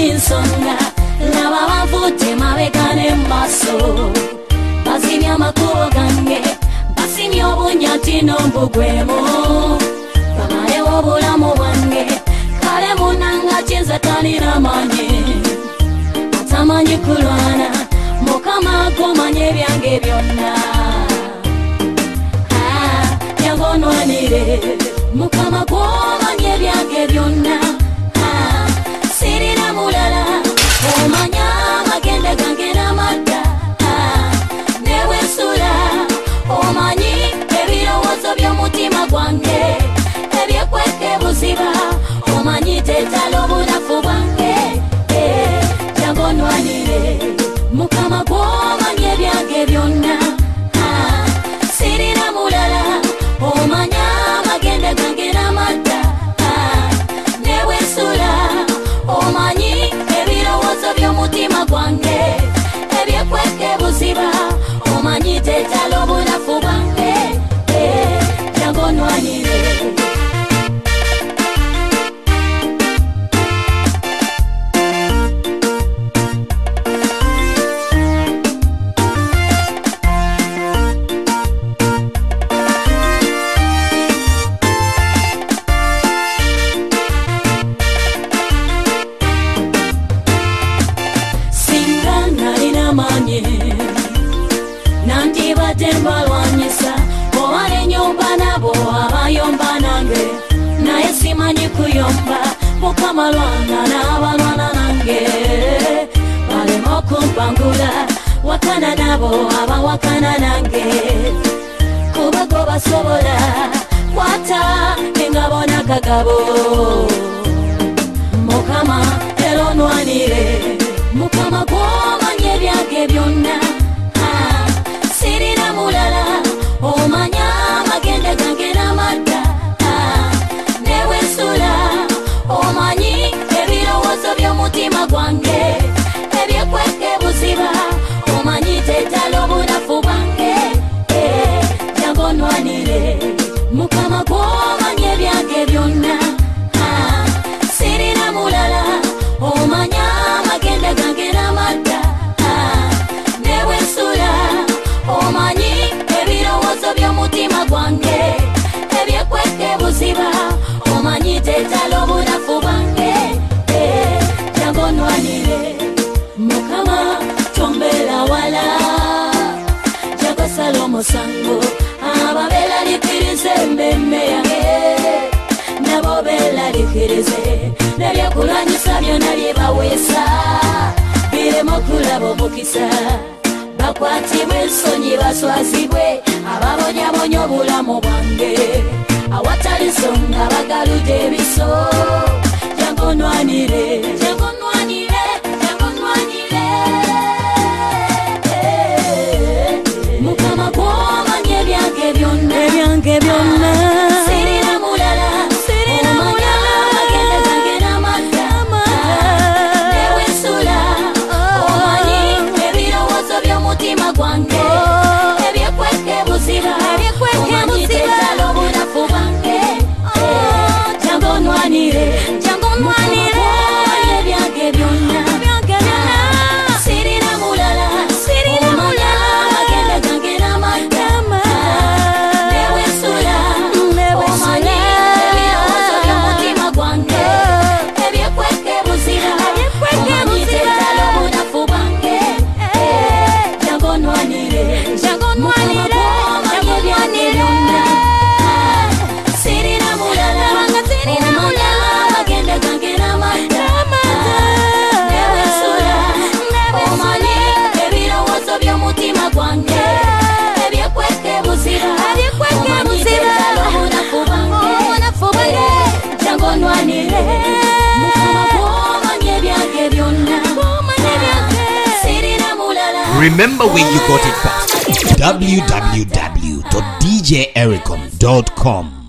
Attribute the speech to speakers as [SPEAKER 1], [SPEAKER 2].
[SPEAKER 1] insonga laba bavudde mabega ne maaso bazimya amakubo gange basimya obunyati n'ombugwemu bamalewo obulamu bwange kale munanga kinza talina maanyi atamanyi kulwana mukama akomanya ebyange byonna yangonwanire mukama gwomanya ebyange byonna sirina mulala omanya amagenda gange n'amadda newensula omanyi ebirowoozo by'omutima gwange ebyekweka ebuziba omanyi tetala obunafu bwange yangonwanire mukama gwomanya ebyange byonna sirina mulala omanya amagenda gange n'amadda newensula omanyi ebirowoozo by'omutima gwange ebyekweka ebuziba omanyi tetala obunafu bwange yangonwanire mbalwanyisa owale nyomba nabo abayomba nange naye simanyi kuyomba mukama lwana n'abalwana nange balema okumpangula wakana nabo abawakana nange kubago basobola kwata engabo n'akagabo mukama era onwanire mukama gwomanya ebyange byonna sirina mulala omanya amagenda gange n'amadda newensula omanyi ebirowoozo by'omutima gwange ebyekweka ebuziba omanyi tetala obunafu bwange yangonwanire mukama gwomanya ebyange byonna sirina mulala omanya amagenda gange n'amadda newensula omanyi ebirowoozo by'omutima gwange ebyekweka ebuziba omanyi tetala obunafu bwange yangonwanire mukama tombeera wala jagosala omusango ababeeralikirize emmemme yange nabo beeralikirize nebyekulwanyisa byonna byebaweesa birema okulaba omukisa bakwatibwe ensonyi baswazibwe ababonyabonya obulamu bwange awatali nsonga bagaludde ebiso yangonwanire yangonwanire yangonwanire mukama gwomanya ebyange byonna ebyange byonna sirina mulala sirina mulala agenda gange n'amadda newensula omanyi ebirowoozo by'omutima gwange ebyekweka ebuziba omanyi tetala obunafu bwange yangonwanire yangonwanire ebyange byonna sirina mulala sirina mulala agenda gange n'amadda newensula omanyi ebirowoozo by'omutima gwange ebyekweka ebuziba omanyi tetala obunafu bwange yangonwanire yangonwanire yangonwanire sirina mulala sirina mulala agenda gange n'amadda newensula omanyi ebirowoozo by'omutima gwange ebyekweka ebuziba omanyi tetala obunafu bwange yangonwanire mukama gwomanya ebyange byonna sirina mulala.
[SPEAKER 2] Remember where you got it from. www.djericom.com